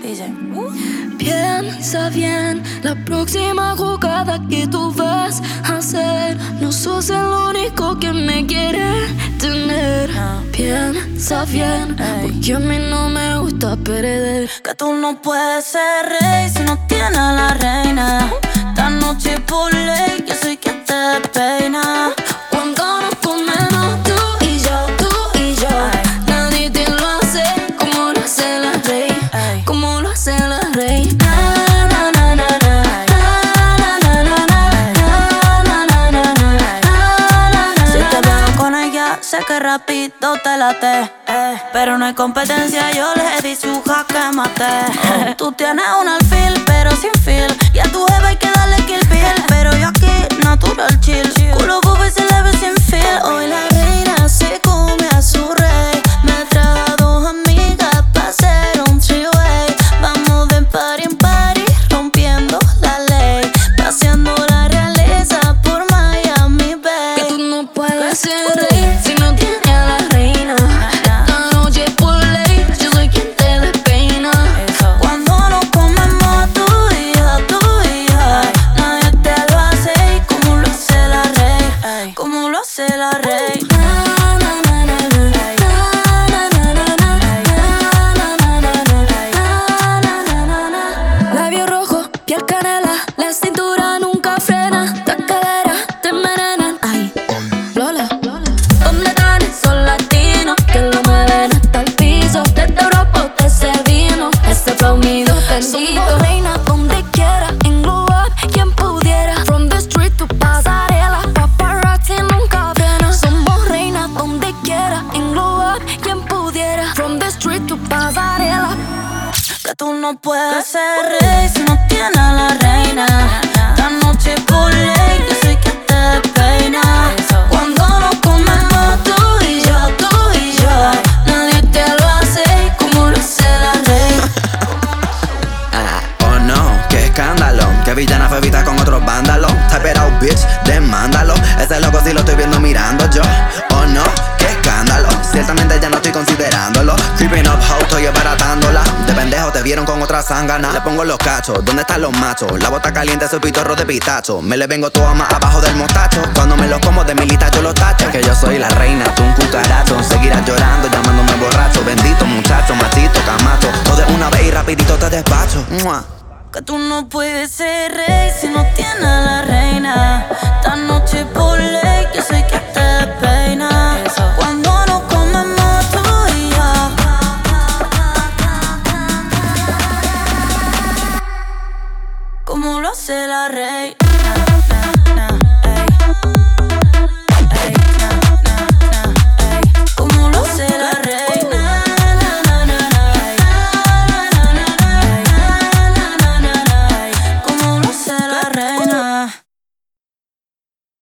Dice Piensa bien, la próxima jugada que tú vas a hacer. No sos el único que me quiere tener. Piensa bien, porque a mí no me gusta perder. que tú no puedes ser rey si no tienes a la reina. Esta noche por ley yo soy quien te peina. Cuando nos comemos tú y yo, nadie te lo hace como lo hace la rey, como lo hace la rey. Si te veo con ella, sé que rápido te late, pero no hay competencia, yo le di su jaque mate. Tú tienes un alfil, pero sin feel, y a tu jeva hay que darle kill bill, pero yo aquí, natural chill. Culo bobo y se le ve sin feel. Hoy la reina se come a su rey. Me trajo a dos amigas pa' hacer un three-way. Vamos de party en party, rompiendo la ley, paseando la realeza por Miami Bay. Que tú no puedes ser rey si no tienes a la reina. Esta noche por ley yo soy quien te despeina. Cuando nos comemos tú y yo, nadie te lo hace como lo hace la rey, como lo hace la rey. Labio rojo, piel canela, la cintura nunca frena. La cadera te envenenan, ay, Lola. Donde están esos latinos que lo mueven hasta el piso? Desde Europa te servimos ese flow mío bendito. Somos reina donde quiera, en glow up, quien pudiera. From the street to pasarela, paparazzi nunca frena. Somos reina donde quiera, en glow up, quien pudiera. From the street to pasarela. Que tú no puedes ser rey si no tienes a la reina. Esta noche por ley yo soy quien te peina. Cuando nos comemos tú y yo, nadie te lo hace como lo hace la rey. Oh no, qué escándalo. Que villana fue vista con otros vándalos. Type it out, bitch, demándalo. Ese loco sí lo estoy viendo mirando yo. Oh no, qué escándalo. Ciertamente ya no estoy considerándolo. Creeping up, how estoy baratándola. De pendejo te vieron con otra zángana. Le pongo los cachos, ¿dónde están los machos? La bota caliente, soy pitorro de pistacho. Me le vengo todo más abajo del mostacho. Cuando me los como de mi lista yo los tacho. Que yo soy la reina, tú un cucaracho. Seguirás llorando, llamándome borracho. Bendito muchacho, machito, camacho. Todo de una vez y rapidito te despacho. ¡Mua! Que tú no puedes ser rey si no tienes a la reina. Esta noche por ley yo soy quien te peina. Cuando nos comemos tú y yo, como lo hace la rey.